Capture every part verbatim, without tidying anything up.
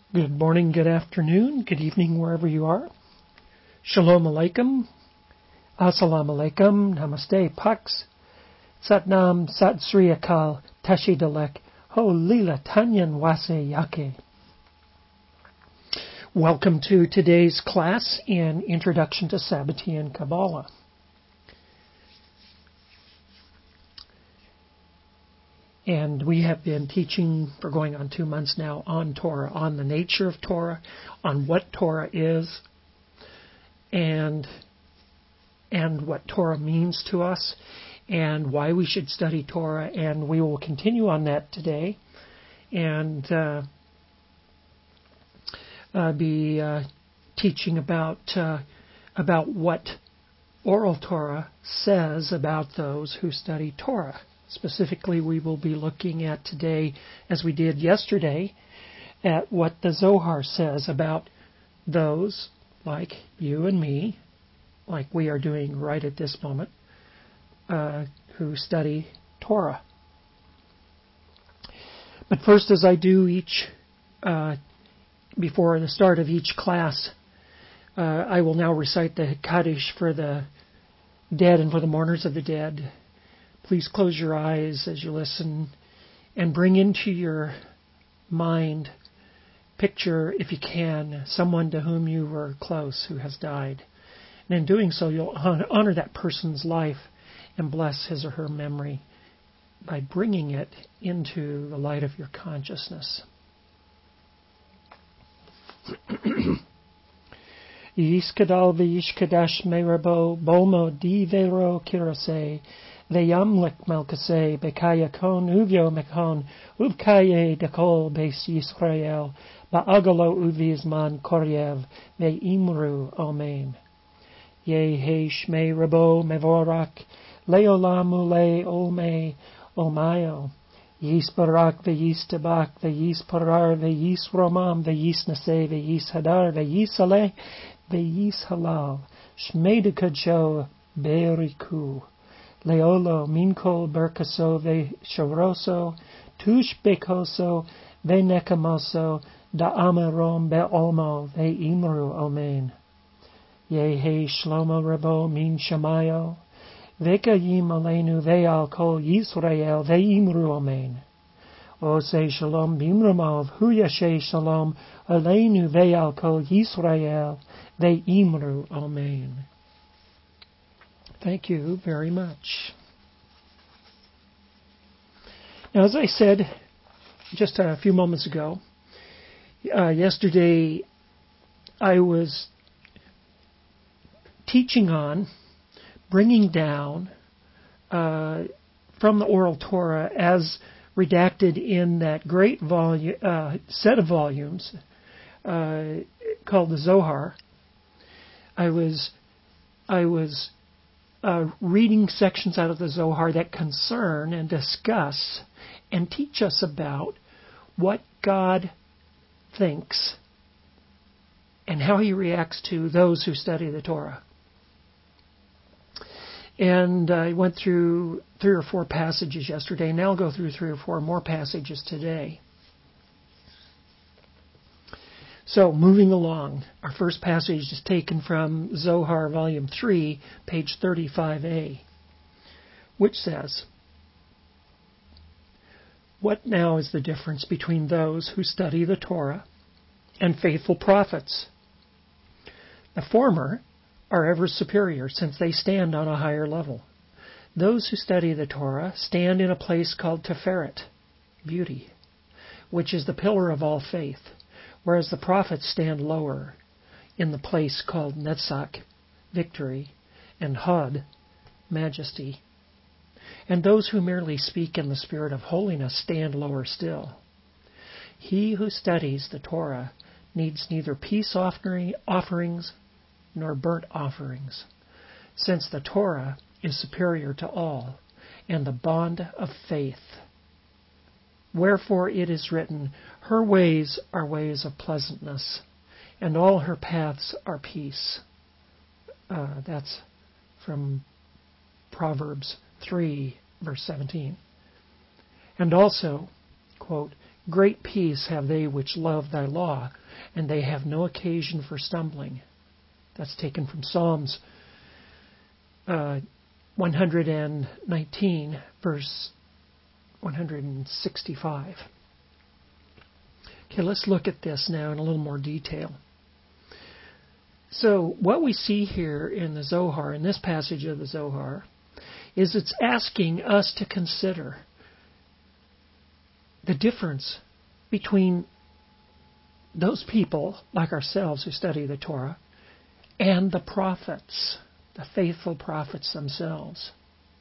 Good morning, good afternoon, good evening, wherever you are. Shalom Aleichem, Assalamu Alaikum, Namaste, Pax, Satnam, Sat Sri Akal, Tashi Dalek, Ho Lila Tanyan Wase Yake. Welcome to today's class in Introduction to Sabbatean Kabbalah. And we have been teaching for going on two months now on Torah, on the nature of Torah, on what Torah is, and and what Torah means to us, and why we should study Torah. And we will continue on that today, and uh, uh, be uh, teaching about uh, about what oral Torah says about those who study Torah. Specifically, we will be looking at today, as we did yesterday, at what the Zohar says about those like you and me, like we are doing right at this moment, uh, who study Torah. But first, as I do each, uh, before the start of each class, uh, I will now recite the Kaddish for the dead and for the mourners of the dead. Please close your eyes as you listen and bring into your mind, picture, if you can, someone to whom you were close who has died. And in doing so, you'll honor that person's life and bless his or her memory by bringing it into the light of your consciousness. Yiskadal v'yishkadash merabo bomo divero kirase Veyamlik Melkase, Bekaya Kon, Uvyo Mekon, Uvkaye Dekol, Bes Yisrael, Ba'agalo Uvizman Koryev, Me Imru, Omen. Ye He Shmei Rabo Mevorak, Leolamule Ome, Omayo. Yisbarak Veyistabak, Veyisparar, Veyisromam, Veyisnase, Veyishadar, Veyisale, Veyishalal, Shmedikajo, Beriku. Leolo, Minkol, Berkaso, Ve Shoroso, Tush Bekoso, Ve Nekamoso, Da Amarom, Be Olmo, Ve Imru, Omen. Ye He Shlomo Rabo, Min Shamayo, Veka Yim Alenu, Ve Al Kol Yisrael, Ve Imru, Omen. O Se Shalom Bimrumov, Hu Yashe Shalom, Alenu, Ve Al Kol Yisrael, Ve Imru, Omen. Thank you very much. Now, as I said just a few moments ago, uh, yesterday I was teaching on bringing down uh, from the Oral Torah as redacted in that great volume, uh, set of volumes uh, called the Zohar. I was, I was. Uh, reading sections out of the Zohar that concern and discuss and teach us about what God thinks and how He reacts to those who study the Torah. And I went through three or four passages yesterday. Now I'll go through three or four more passages today. So, moving along, our first passage is taken from Zohar, Volume three, page thirty-five a, which says, What now is the difference between those who study the Torah and faithful prophets? The former are ever superior, since they stand on a higher level. Those who study the Torah stand in a place called Tiferet, beauty, which is the pillar of all faith, whereas the prophets stand lower in the place called Netzach, victory, and Hod, majesty. And those who merely speak in the spirit of holiness stand lower still. He who studies the Torah needs neither peace offering, offerings nor burnt offerings, since the Torah is superior to all, and the bond of faith. Wherefore it is written, Her ways are ways of pleasantness, and all her paths are peace. Uh, that's from Proverbs three, verse seventeen. And also, quote, Great peace have they which love thy law, and they have no occasion for stumbling. That's taken from Psalms uh, one hundred nineteen, verse one hundred sixty-five. Okay, let's look at this now in a little more detail. So what we see here in the Zohar, in this passage of the Zohar, is it's asking us to consider the difference between those people like ourselves who study the Torah and the prophets, the faithful prophets themselves.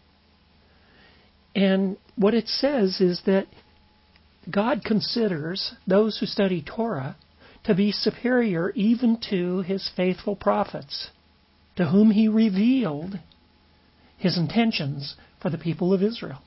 And what it says is that God considers those who study Torah to be superior even to His faithful prophets, to whom He revealed His intentions for the people of Israel,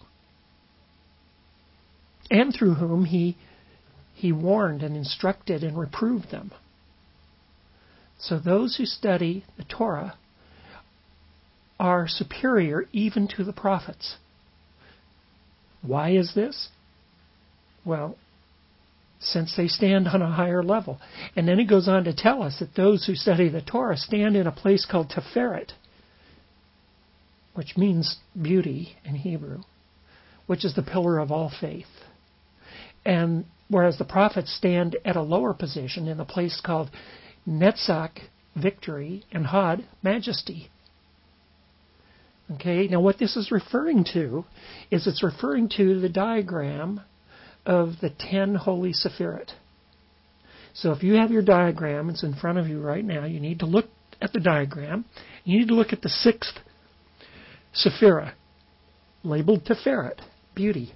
and through whom He He warned and instructed and reproved them. So those who study the Torah are superior even to the prophets. Why is this? Well, since they stand on a higher level. And then it goes on to tell us that those who study the Torah stand in a place called Tiferet, which means beauty in Hebrew, which is the pillar of all faith. And whereas the prophets stand at a lower position in a place called Netzach, victory, and Had, majesty. Okay, now what this is referring to is it's referring to the diagram of the ten holy Sephirot. So if you have your diagram, it's in front of you right now, you need to look at the diagram. You need to look at the sixth Sephirah, labeled Tiferet, beauty.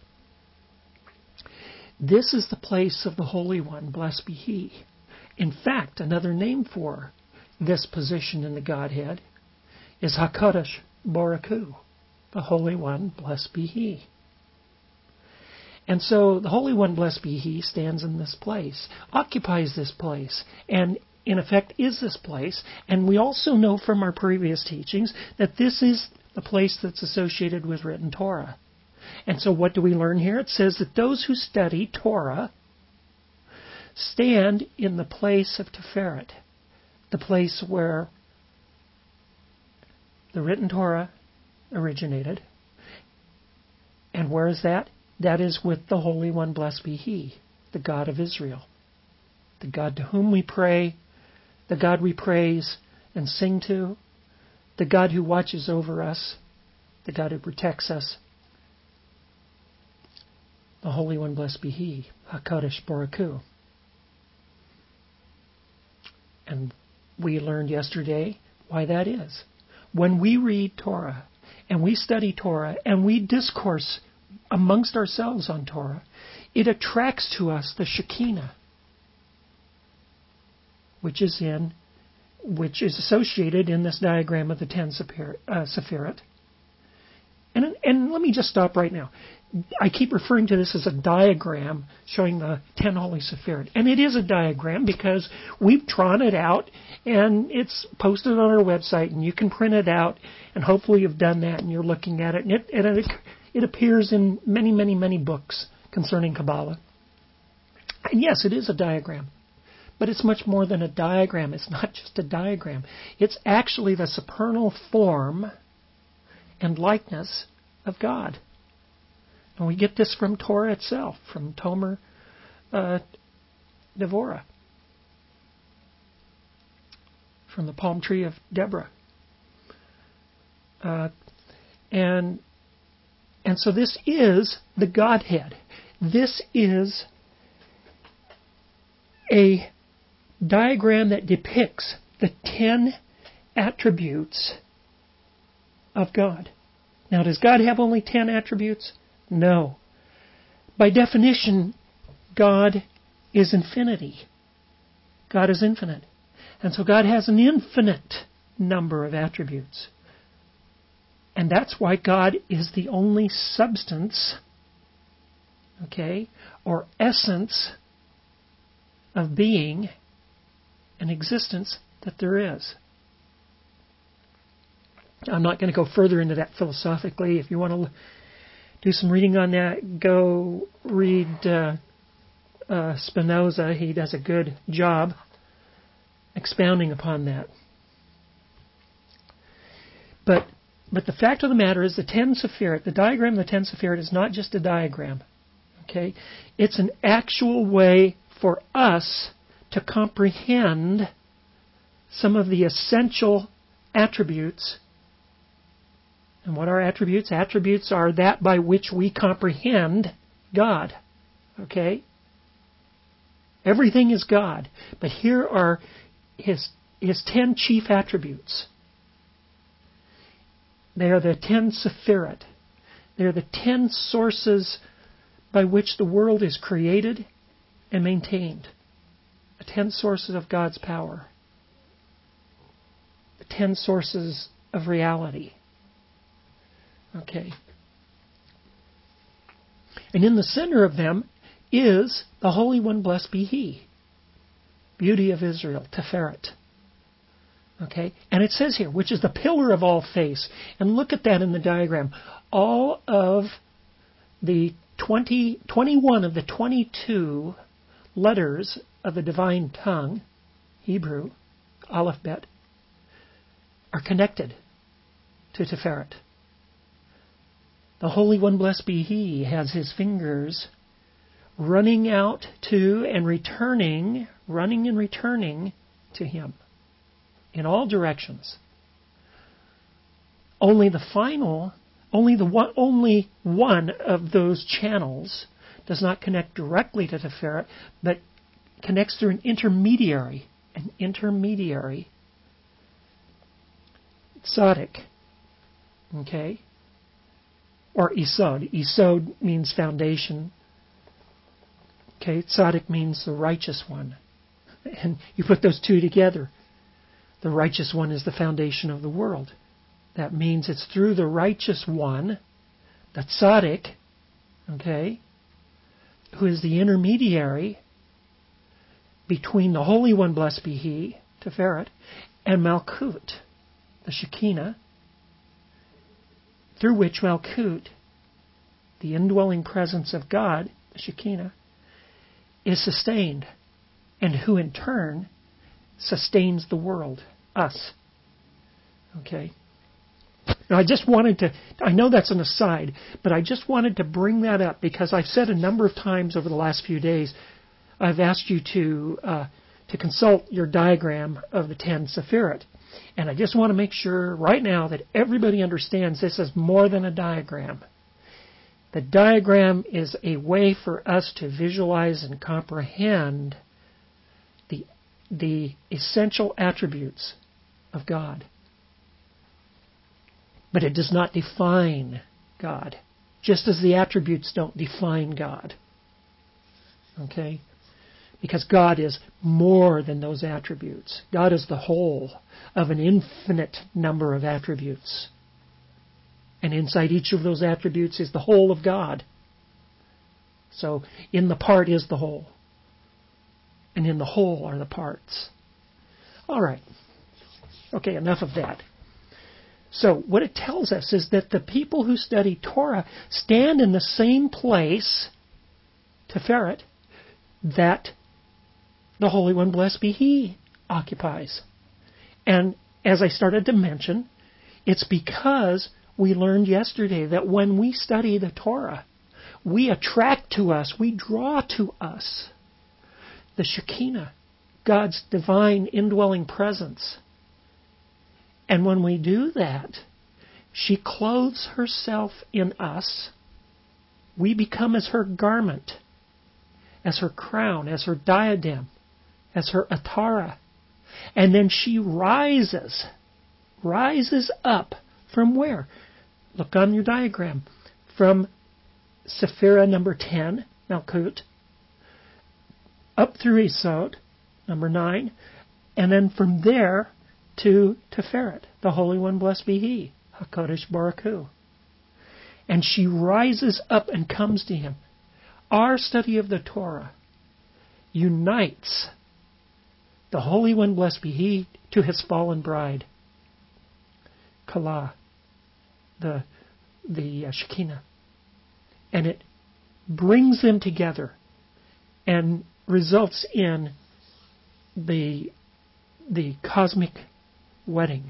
This is the place of the Holy One, blessed be He. In fact, another name for this position in the Godhead is HaKadosh Baruch Hu, the Holy One, blessed be He. And so the Holy One, blessed be He, stands in this place, occupies this place, and in effect is this place. And we also know from our previous teachings that this is the place that's associated with written Torah. And so what do we learn here? It says that those who study Torah stand in the place of Tiferet, the place where the written Torah originated. And where is that? That is with the Holy One, blessed be He, the God of Israel, the God to whom we pray, the God we praise and sing to, the God who watches over us, the God who protects us. The Holy One, blessed be He, HaKadosh Baruch Hu. And we learned yesterday why that is. When we read Torah, and we study Torah, and we discourse amongst ourselves on Torah, it attracts to us the Shekinah, which is in, which is associated in this diagram of the ten Sephirot. And, and let me just stop right now. I keep referring to this as a diagram showing the ten holy Sephirot. And it is a diagram because we've drawn it out and it's posted on our website and you can print it out, and hopefully you've done that and you're looking at it. And it, and it, it appears in many, many, many books concerning Kabbalah. And yes, it is a diagram. But it's much more than a diagram. It's not just a diagram. It's actually the supernal form and likeness of God. And we get this from Torah itself, from Tomer uh, Devorah, from the palm tree of Deborah. Uh, and and so this is the Godhead. This is a diagram that depicts the ten attributes of God. Now, does God have only ten attributes? No. By definition, God is infinity. God is infinite. And so God has an infinite number of attributes. And that's why God is the only substance, okay, or essence of being and existence that there is. I'm not going to go further into that philosophically. If you want to do some reading on that, go read uh, uh, Spinoza. He does a good job expounding upon that. But but the fact of the matter is the ten Sephirot, the diagram of the ten Sephirot is not just a diagram. Okay? It's an actual way for us to comprehend some of the essential attributes. And what are attributes? Attributes are that by which we comprehend God. Okay? Everything is God. But here are his, his ten chief attributes. They are the ten Sephirot. They are the ten sources by which the world is created and maintained. The ten sources of God's power. The ten sources of reality. Okay. And in the center of them is the Holy One, blessed be He. Beauty of Israel, Teferet. Okay? And it says here, which is the pillar of all face. And look at that in the diagram. All of the twenty, twenty-one of the twenty-two letters of the divine tongue, Hebrew, alphabet, are connected to Teferet. The Holy One, blessed be He, has His fingers running out to and returning, running and returning to Him in all directions. Only the final, only the one, only one of those channels does not connect directly to Teferet, but connects through an intermediary, an intermediary tzaddik. Okay? Or Isod. Isod means foundation. Okay, tzaddik means the righteous one. And you put those two together. The righteous one is the foundation of the world. That means it's through the righteous one, the tzaddik, okay, who is the intermediary between the Holy One, blessed be He, Teferet, and Malkut, the Shekinah, through which Malkut, the indwelling presence of God, the Shekinah, is sustained, and who in turn sustains the world, us. Okay? Now I just wanted to, I know that's an aside, but I just wanted to bring that up because I've said a number of times over the last few days, I've asked you to uh, to consult your diagram of the ten Sephirot. And I just want to make sure right now that everybody understands this is more than a diagram. The diagram is a way for us to visualize and comprehend the, the essential attributes of God. But it does not define God, just as the attributes don't define God. Okay? Because God is more than those attributes. God is the whole of an infinite number of attributes. And inside each of those attributes is the whole of God. So, in the part is the whole. And in the whole are the parts. All right. Okay, enough of that. So, what it tells us is that the people who study Torah stand in the same place, Teferet, that the Holy One, blessed be He, occupies. And as I started to mention, it's because we learned yesterday that when we study the Torah, we attract to us, we draw to us the Shekinah, God's divine indwelling presence. And when we do that, she clothes herself in us. We become as her garment, as her crown, as her diadem, as her atara. And then she rises, rises up from where? Look on your diagram. From Sephirah number ten, Malkut, up through Isod, number nine, and then from there to Teferet, the Holy One, blessed be He, HaKadosh Baruch Hu. And she rises up and comes to Him. Our study of the Torah unites the Holy One, blessed be He, to His fallen bride, Kala, the, the uh, Shekinah. And it brings them together and results in the the cosmic wedding.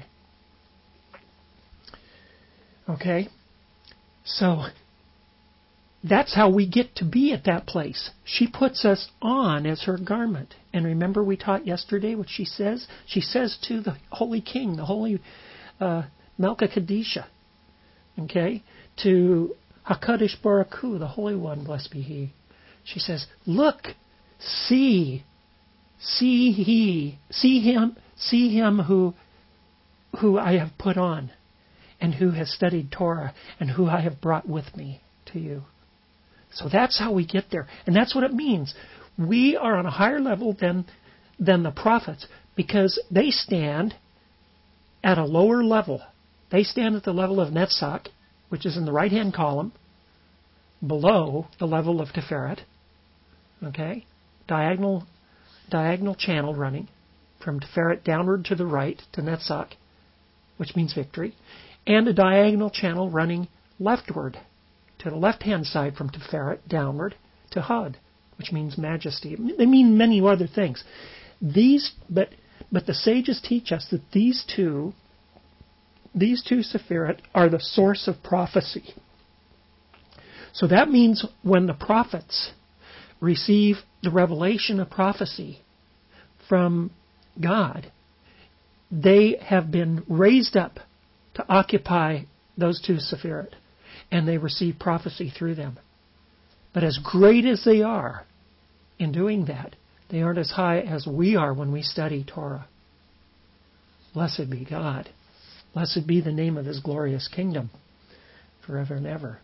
Okay? So that's how we get to be at that place. She puts us on as her garment. And remember we taught yesterday what she says? She says to the Holy King, the Holy uh, Melchizedek, okay, to HaKadosh Baruch Hu, the Holy One, blessed be He. She says, look, see, see He, see Him, see Him who, who I have put on, and who has studied Torah, and who I have brought with me to you. So that's how we get there. And that's what it means. We are on a higher level than, than the prophets because they stand at a lower level. They stand at the level of Netzach, which is in the right-hand column, below the level of Tiferet. Okay? Diagonal, diagonal channel running from Tiferet downward to the right to Netzach, which means victory, and a diagonal channel running leftward to the left-hand side from Tiferet downward to Hod, which means majesty. They mean many other things. These, but but the sages teach us that these two, these two Sephirot are the source of prophecy. So that means when the prophets receive the revelation of prophecy from God, they have been raised up to occupy those two Sephirot, and they receive prophecy through them. But as great as they are in doing that, they aren't as high as we are when we study Torah. Blessed be God. Blessed be the name of His glorious kingdom forever and ever.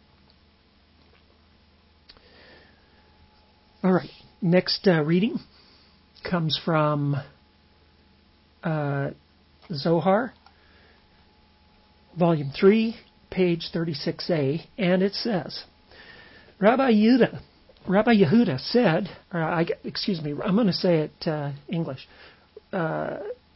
All right, next uh, reading comes from uh, Zohar, Volume three, page thirty-six A, and it says, Rabbi Yehuda, Rabbi Yehuda said, or I, excuse me, I'm going to say it uh, English. Uh,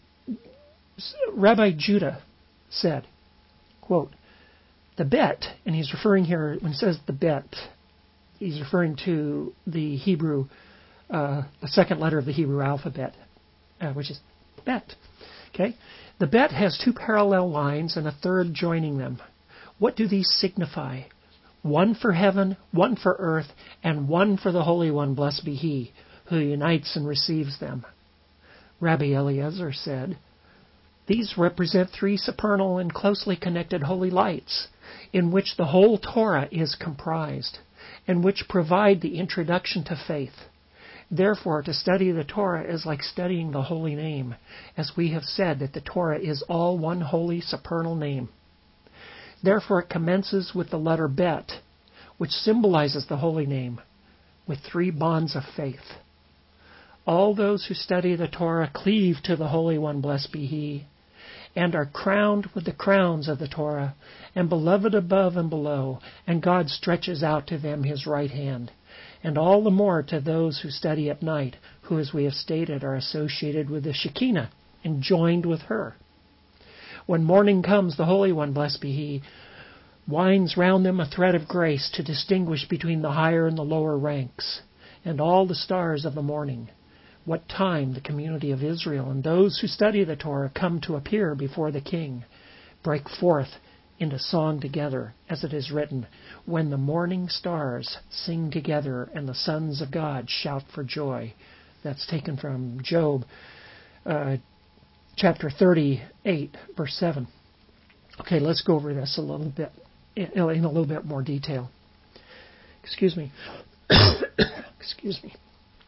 Rabbi Judah said, quote, the bet, and he's referring here, when he says the bet, he's referring to the Hebrew, uh, the second letter of the Hebrew alphabet, uh, which is bet. Okay? The bet has two parallel lines and a third joining them. What do these signify? One for heaven, one for earth, and one for the Holy One, blessed be He, who unites and receives them. Rabbi Eliezer said, these represent three supernal and closely connected holy lights, in which the whole Torah is comprised, and which provide the introduction to faith. Therefore, to study the Torah is like studying the holy name, as we have said that the Torah is all one holy supernal name. Therefore, it commences with the letter Bet, which symbolizes the holy name, with three bonds of faith. All those who study the Torah cleave to the Holy One, blessed be He, and are crowned with the crowns of the Torah, and beloved above and below, and God stretches out to them His right hand. And all the more to those who study at night, who, as we have stated, are associated with the Shekinah and joined with her. When morning comes, the Holy One, blessed be He, winds round them a thread of grace to distinguish between the higher and the lower ranks, and all the stars of the morning. What time the community of Israel and those who study the Torah come to appear before the King, break forth into song together, as it is written, when the morning stars sing together and the sons of God shout for joy. That's taken from Job uh, chapter thirty-eight, verse seven. Okay, let's go over this a little bit, in, in a little bit more detail. Excuse me. Excuse me.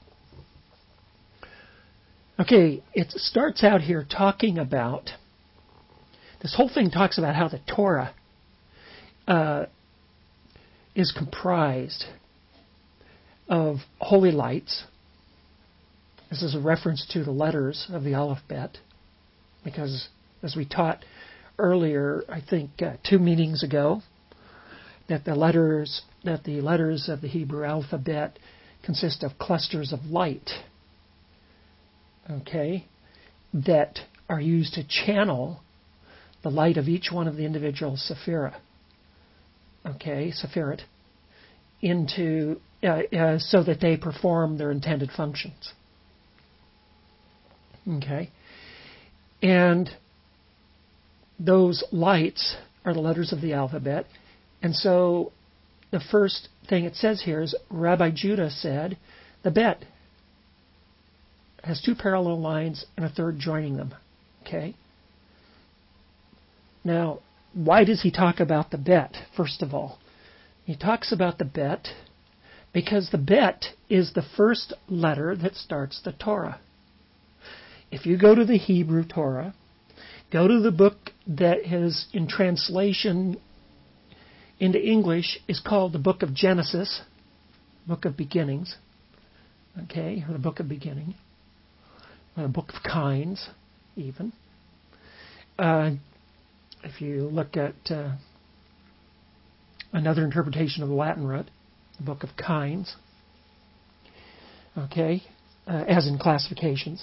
Okay, it starts out here talking about, this whole thing talks about how the Torah uh, is comprised of holy lights. This is a reference to the letters of the alphabet, because as we taught earlier, I think uh, two meetings ago, that the letters that the letters of the Hebrew alphabet consist of clusters of light, okay, that are used to channel the light of each one of the individual sephira, okay, sephirot, into uh, uh, so that they perform their intended functions. Okay? And those lights are the letters of the alphabet. And so the first thing it says here is Rabbi Judah said, the bet has two parallel lines and a third joining them. Okay? Now, why does he talk about the bet, first of all? He talks about the bet because the bet is the first letter that starts the Torah. If you go to the Hebrew Torah, go to the book that is in translation into English is called the Book of Genesis, Book of Beginnings, okay, or the Book of Beginning, or the Book of Kinds, even. Uh, if you look at uh, another interpretation of the Latin root, the Book of Kinds, okay, uh, as in classifications.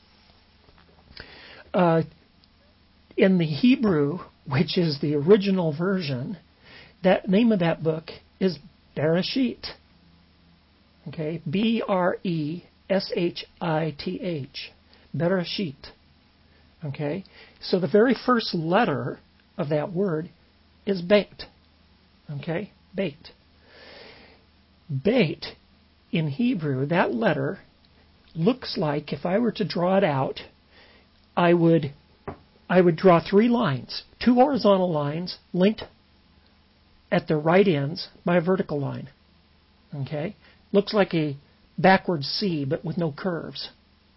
Uh, in the Hebrew, which is the original version, that name of that book is Bereshit. Okay, B R E S H I T H. Bereshit. Okay, so the very first letter of that word is Beit. Okay, Beit. Beit in Hebrew, that letter looks like, if I were to draw it out, I would I would draw three lines, two horizontal lines linked at the right ends by a vertical line. Okay? Looks like a backwards C, but with no curves.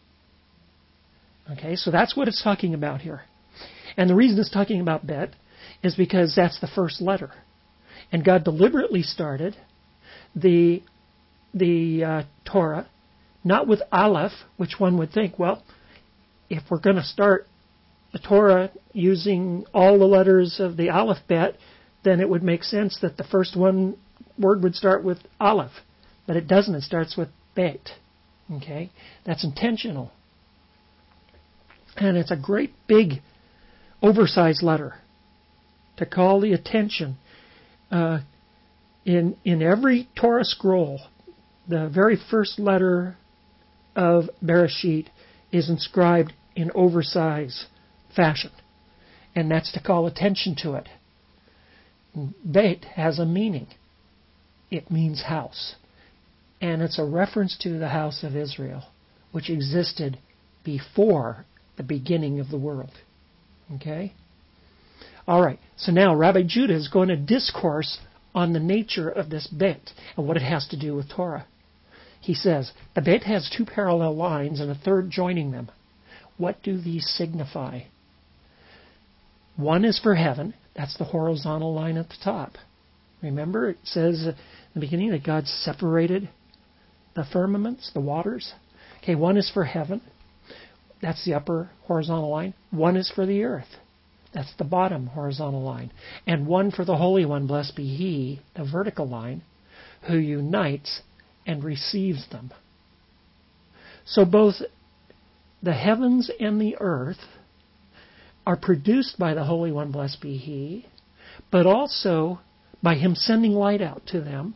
Okay, so that's what it's talking about here. And the reason it's talking about Bet is because that's the first letter. And God deliberately started the, the uh, Torah not with Aleph, which one would think, well, if we're going to start the Torah using all the letters of the alphabet, then it would make sense that the first one word would start with Aleph. But it doesn't. It starts with Bet. Okay? That's intentional. And it's a great big oversized letter to call the attention. Uh, in, in every Torah scroll, the very first letter of Bereshit is inscribed in oversized fashion. And that's to call attention to it. Beit has a meaning. It means house. And it's a reference to the house of Israel, which existed before the beginning of the world. Okay? All right. So now Rabbi Judah is going to discourse on the nature of this Beit and what it has to do with Torah. He says, the Beit has two parallel lines and a third joining them. What do these signify? One is for heaven. That's the horizontal line at the top. Remember, it says in the beginning that God separated the firmaments, the waters. Okay, one is for heaven. That's the upper horizontal line. One is for the earth. That's the bottom horizontal line. And one for the Holy One, blessed be He, the vertical line, who unites and receives them. So both the heavens and the earth are produced by the Holy One, blessed be He, but also by Him sending light out to them.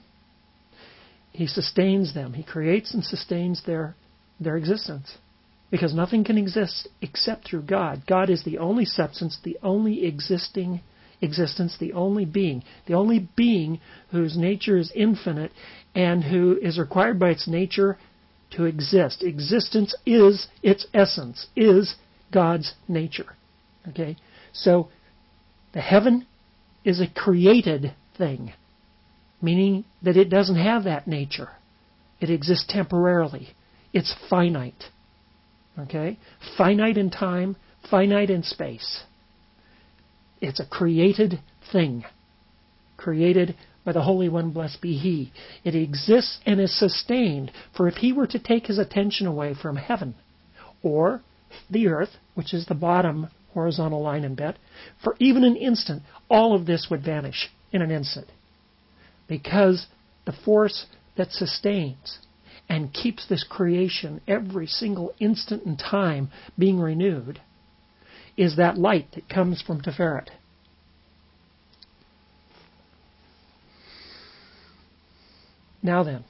He sustains them. He creates and sustains their, their existence. Because nothing can exist except through God. God is the only substance, the only existing existence, the only being. The only being whose nature is infinite and who is required by its nature to exist. Existence is its essence, is God's nature. Okay? So, the heaven is a created thing, meaning that it doesn't have that nature. It exists temporarily. It's finite. Okay? Finite in time, finite in space. It's a created thing. Created by the Holy One, blessed be He. It exists and is sustained. For if He were to take His attention away from heaven, or the earth, which is the bottom horizontal line in Bet, for even an instant, all of this would vanish in an instant. Because the force that sustains and keeps this creation every single instant in time being renewed is that light that comes from Tiferet. Now then,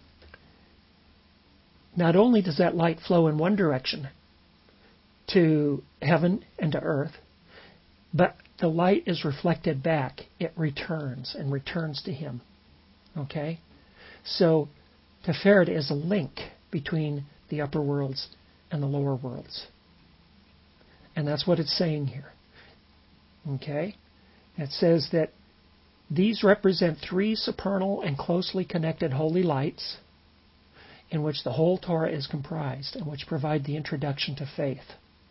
not only does that light flow in one direction to heaven and to earth, but the light is reflected back. It returns and returns to him. Okay? So, Teferet is a link between the upper worlds and the lower worlds. And that's what it's saying here. Okay? It says that these represent three supernal and closely connected holy lights in which the whole Torah is comprised and which provide the introduction to faith.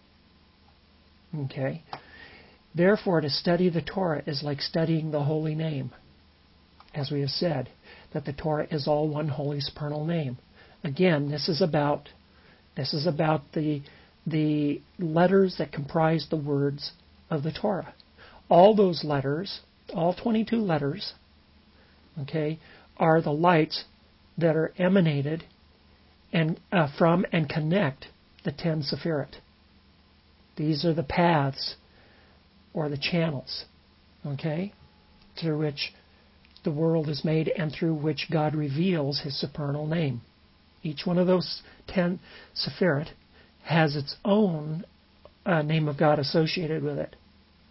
Okay? Therefore, to study the Torah is like studying the holy name. As we have said, that the Torah is all one holy supernal name. Again, this is about this is about the the letters that comprise the words of the Torah. All those letters, all twenty-two letters, okay, are the lights that are emanated and uh, from and connect the ten Sephirot. These are the paths or the channels, okay, through which the world is made and through which God reveals his supernal name. Each one of those ten Sephirot has its own uh, name of God associated with it.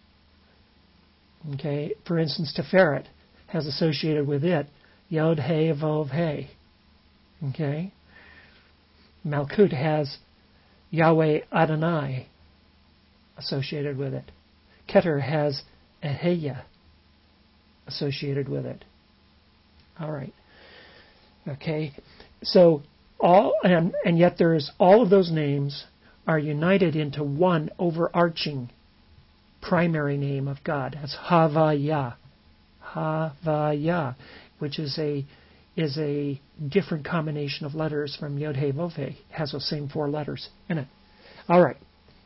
Okay, for instance, Teferet has associated with it Yod He Vov He. Okay, Malkut has Yahweh Adonai associated with it. Keter has Eheya associated with it. All right. Okay, so all and and yet there's all of those names are united into one overarching primary name of God. That's Havaya, Havaya, which is a is a different combination of letters from Yod He Vov He. It has those same four letters in it. All right.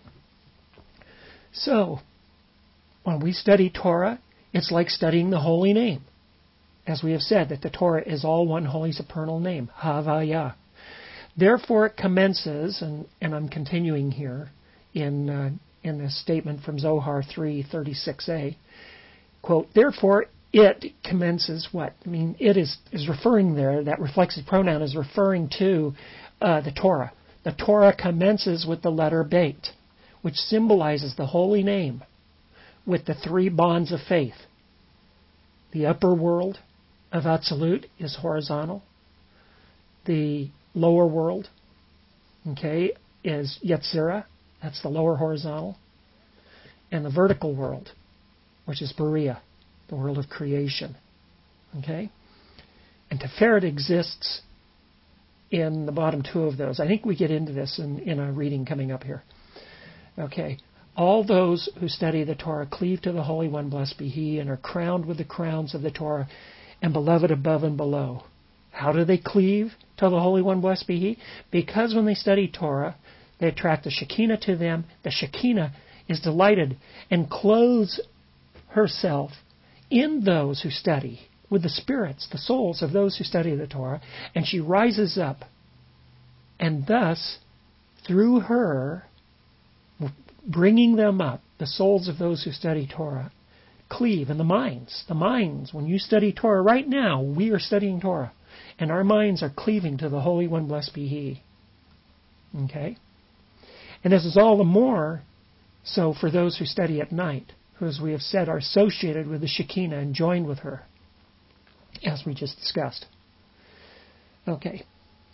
So when we study Torah, it's like studying the holy name. As we have said, that the Torah is all one holy supernal name, Havaya. Therefore it commences, and, and I'm continuing here in uh, in this statement from Zohar three thirty-six a, quote, therefore it commences what? I mean, it is, is referring there, that reflexive pronoun is referring to uh, the Torah. The Torah commences with the letter Beit, which symbolizes the holy name, with the three bonds of faith. The upper world of Atzilut is horizontal. The lower world, okay, is Yetzirah. That's the lower horizontal. And the vertical world, which is Berea, the world of creation. Okay? And Teferet exists in the bottom two of those. I think we get into this in, in a reading coming up here. Okay. All those who study the Torah cleave to the Holy One, blessed be He, and are crowned with the crowns of the Torah and beloved above and below. How do they cleave to the Holy One, blessed be He? Because when they study Torah, they attract the Shekinah to them. The Shekinah is delighted and clothes herself in those who study, with the spirits, the souls of those who study the Torah, and she rises up. And thus, through her, bringing them up, the souls of those who study Torah, cleave, and the minds, the minds, when you study Torah right now, we are studying Torah, and our minds are cleaving to the Holy One, blessed be He. Okay? And this is all the more so for those who study at night, who, as we have said, are associated with the Shekinah and joined with her, as we just discussed. Okay.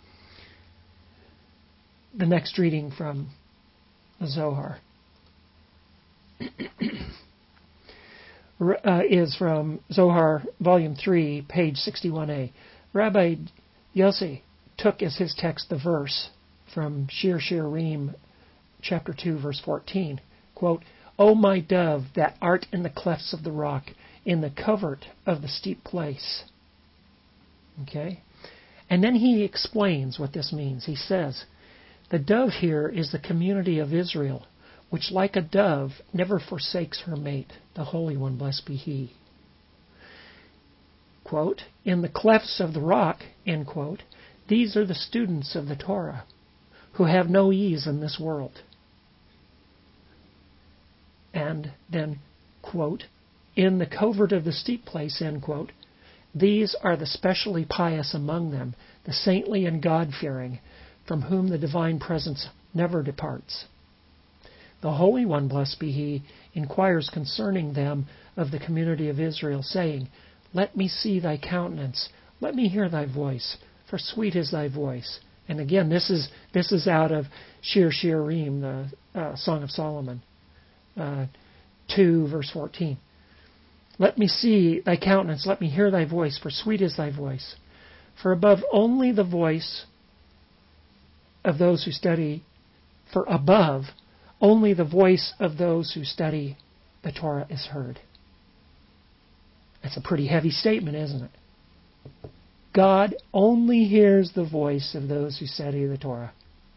The next reading from the Zohar uh, is from Zohar, Volume three, page sixty-one a. Rabbi Yossi took as his text the verse from Shir Shirim, chapter two, verse fourteen. Quote, O my dove, that art in the clefts of the rock, in the covert of the steep place. Okay? And then he explains what this means. He says, the dove here is the community of Israel, which like a dove never forsakes her mate, the Holy One, blessed be He. Quote, in the clefts of the rock, end quote, these are the students of the Torah, who have no ease in this world. And then, quote, in the covert of the steep place, end quote, These are the specially pious among them, the saintly and God-fearing, from whom the divine presence never departs. The Holy One, blessed be He, inquires concerning them of the community of Israel, saying, Let me see thy countenance, let me hear thy voice, for sweet is thy voice. And again, this is this is out of Shir Shirim, the uh, Song of Solomon, uh, two, verse fourteen. Let me see thy countenance, let me hear thy voice, for sweet is thy voice. For above only the voice of those who study, for above only the voice of those who study the Torah is heard. That's a pretty heavy statement, isn't it? God only hears the voice of those who study the Torah.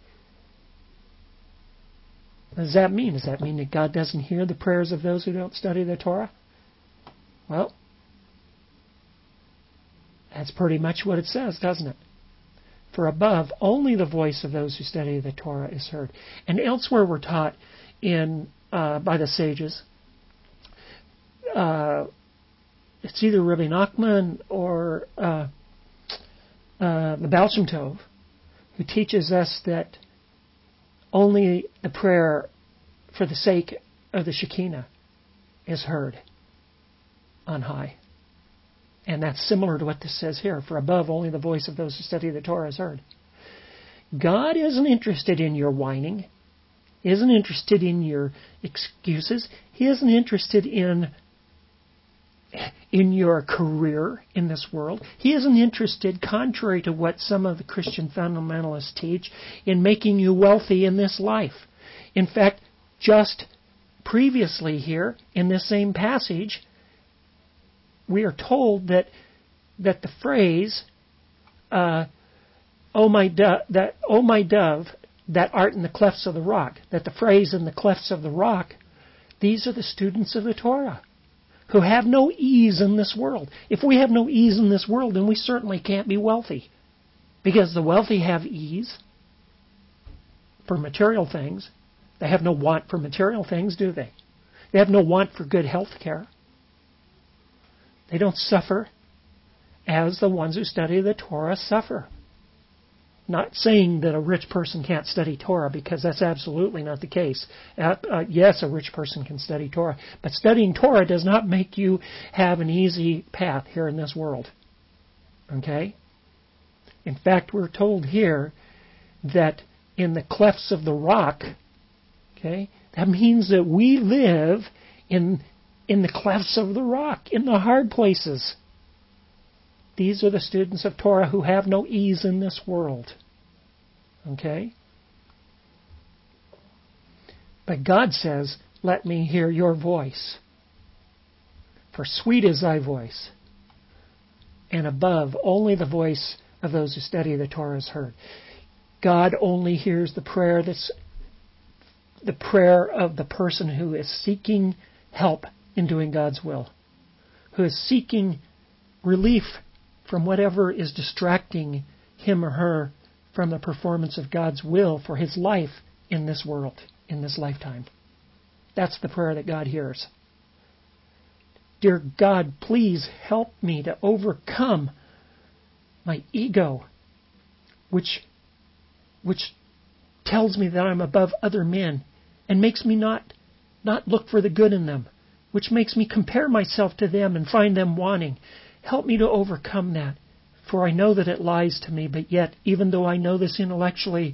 What does that mean? Does that mean that God doesn't hear the prayers of those who don't study the Torah? Well, that's pretty much what it says, doesn't it? For above, only the voice of those who study the Torah is heard. And elsewhere we're taught in uh, by the sages, uh, it's either Rabbi Nachman or uh, uh, the Baal Shem Tov, who teaches us that only the prayer for the sake of the Shekinah is heard on high. And that's similar to what this says here. For above, only the voice of those who study the Torah is heard. God isn't interested in your whining. He isn't interested in your excuses. He isn't interested in, in your career in this world. He isn't interested, contrary to what some of the Christian fundamentalists teach, in making you wealthy in this life. In fact, just previously here, in this same passage, we are told that that the phrase, uh, "Oh my dove, that oh my dove, that art in the clefts of the rock," that the phrase "in the clefts of the rock," these are the students of the Torah, who have no ease in this world. If we have no ease in this world, then we certainly can't be wealthy, because the wealthy have ease for material things. They have no want for material things, do they? They have no want for good health care. They don't suffer as the ones who study the Torah suffer. Not saying that a rich person can't study Torah, because that's absolutely not the case. Uh, uh, yes, a rich person can study Torah, but studying Torah does not make you have an easy path here in this world. Okay? In fact, we're told here that in the clefts of the rock, okay, that means that we live in in the clefts of the rock, in the hard places. These are the students of Torah who have no ease in this world. Okay? But God says, let me hear your voice. For sweet is thy voice. And above, only the voice of those who study the Torah is heard. God only hears the prayer that's the prayer of the person who is seeking help in doing God's will, who is seeking relief from whatever is distracting him or her from the performance of God's will for his life in this world, in this lifetime. That's the prayer that God hears. Dear God, please help me to overcome my ego, which, which tells me that I'm above other men and makes me not, not look for the good in them, which makes me compare myself to them and find them wanting. Help me to overcome that, for I know that it lies to me, but yet, even though I know this intellectually,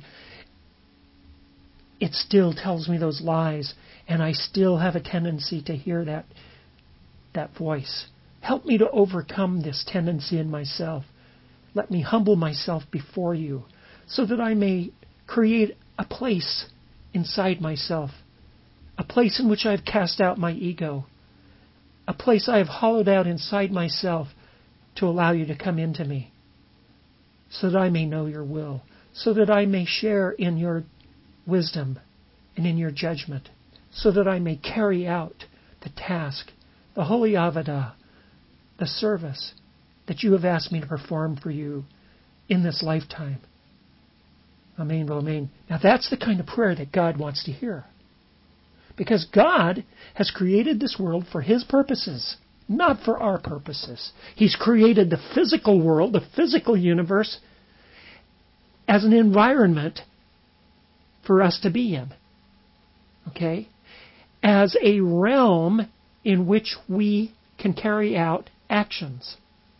it still tells me those lies, and I still have a tendency to hear that, that voice. Help me to overcome this tendency in myself. Let me humble myself before you, so that I may create a place inside myself, a place in which I have cast out my ego, a place I have hollowed out inside myself to allow you to come into me, so that I may know your will, so that I may share in your wisdom and in your judgment, so that I may carry out the task, the holy avodah, the service that you have asked me to perform for you in this lifetime. Amen, amen. Now that's the kind of prayer that God wants to hear. Because God has created this world for His purposes. not for our purposes. He's created the physical world, the physical universe, as an environment for us to be in. Okay? As a realm in which we can carry out actions.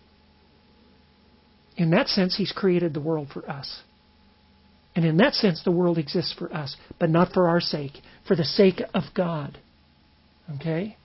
In that sense, He's created the world for us. And in that sense, the world exists for us, but not for our sake, for the sake of God. Okay?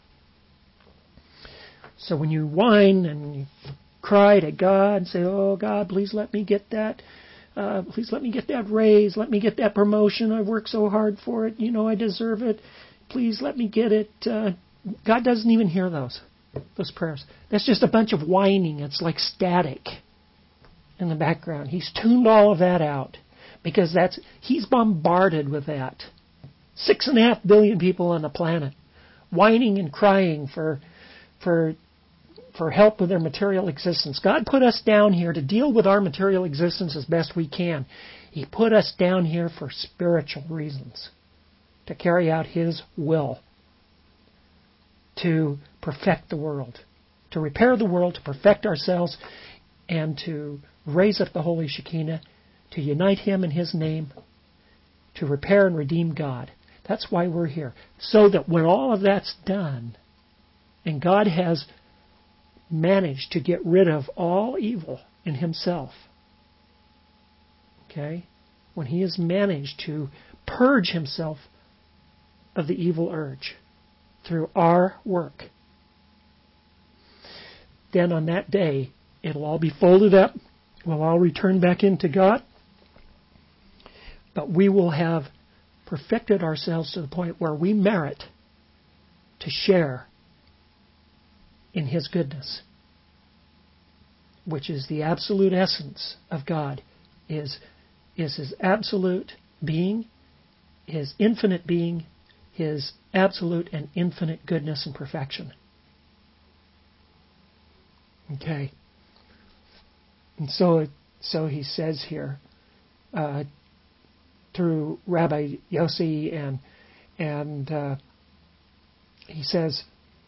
So when you whine and you cry to God and say, oh, God, please let me get that, uh, please let me get that raise, let me get that promotion, I worked so hard for it, you know, I deserve it, please let me get it. Uh, God doesn't even hear those, those prayers. That's just a bunch of whining. It's like static in the background. He's tuned all of that out. Because that's He's bombarded with that. Six and a half billion people on the planet, whining and crying for, for, for help with their material existence. God put us down here to deal with our material existence as best we can. He put us down here for spiritual reasons, to carry out His will, to perfect the world, to repair the world, to perfect ourselves, and to raise up the Holy Shekinah, to unite Him in His name, to repair and redeem God. That's why we're here. So that when all of that's done, and God has managed to get rid of all evil in Himself, okay, when He has managed to purge Himself of the evil urge through our work, then on that day, it'll all be folded up. We'll all return back into God. But we will have perfected ourselves to the point where we merit to share in His goodness, which is the absolute essence of God, is, is His absolute being, His infinite being, His absolute and infinite goodness and perfection. Okay. And so, so he says here, uh, through Rabbi Yossi, and and uh, he says,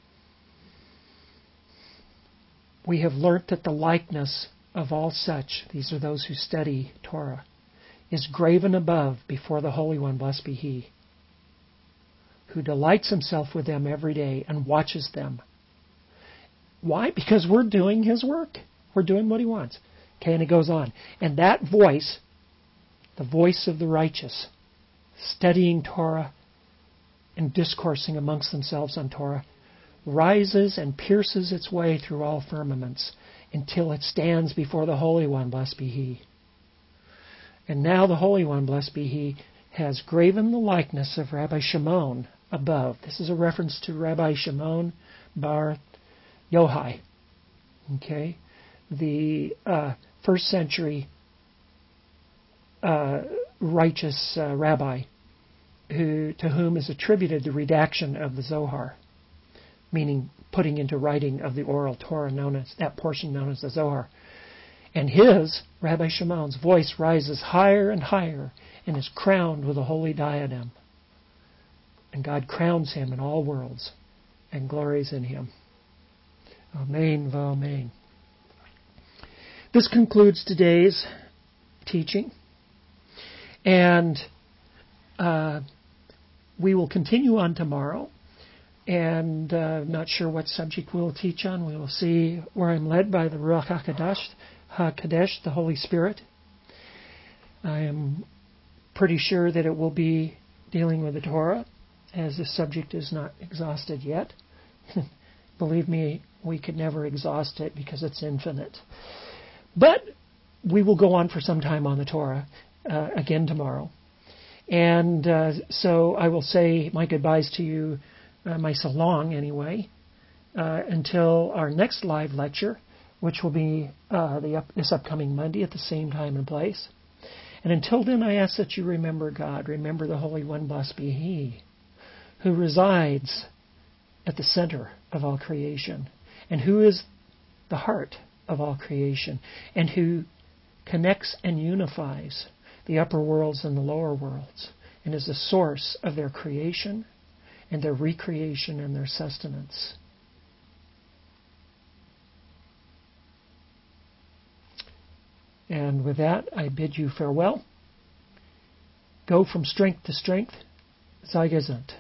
we have learnt that the likeness of all such, these are those who study Torah, is graven above before the Holy One, blessed be He, who delights Himself with them every day and watches them. Why? Because we're doing His work. We're doing what He wants. Okay, and it goes on. And that voice, the voice of the righteous, studying Torah and discoursing amongst themselves on Torah, rises and pierces its way through all firmaments until it stands before the Holy One, blessed be He. And now the Holy One, blessed be He, has graven the likeness of Rabbi Shimon above. This is a reference to Rabbi Shimon bar Yochai. Okay? The uh, first century Uh, righteous uh, rabbi who, to whom is attributed the redaction of the Zohar, meaning putting into writing of the oral Torah, known as that portion known as the Zohar. And his, Rabbi Shimon's, voice rises higher and higher and is crowned with a holy diadem. And God crowns him in all worlds and glories in him. Amen v'amen. This concludes today's teaching. And uh, we will continue on tomorrow. And uh, not sure what subject we'll teach on. We will see where I'm led by the Ruach HaKadosh, HaKadosh, the Holy Spirit. I am pretty sure that it will be dealing with the Torah, as the subject is not exhausted yet. Believe me, we could never exhaust it because it's infinite. But we will go on for some time on the Torah uh, again tomorrow. And uh, so I will say my goodbyes to you, uh, my so long anyway, uh, until our next live lecture, which will be uh, the up, this upcoming Monday at the same time and place. And until then, I ask that you remember God, remember the Holy One, blessed be He, who resides at the center of all creation, and who is the heart of all creation, and who connects and unifies the upper worlds and the lower worlds, and is the source of their creation and their recreation and their sustenance. And with that, I bid you farewell. Go from strength to strength. Sei gesund.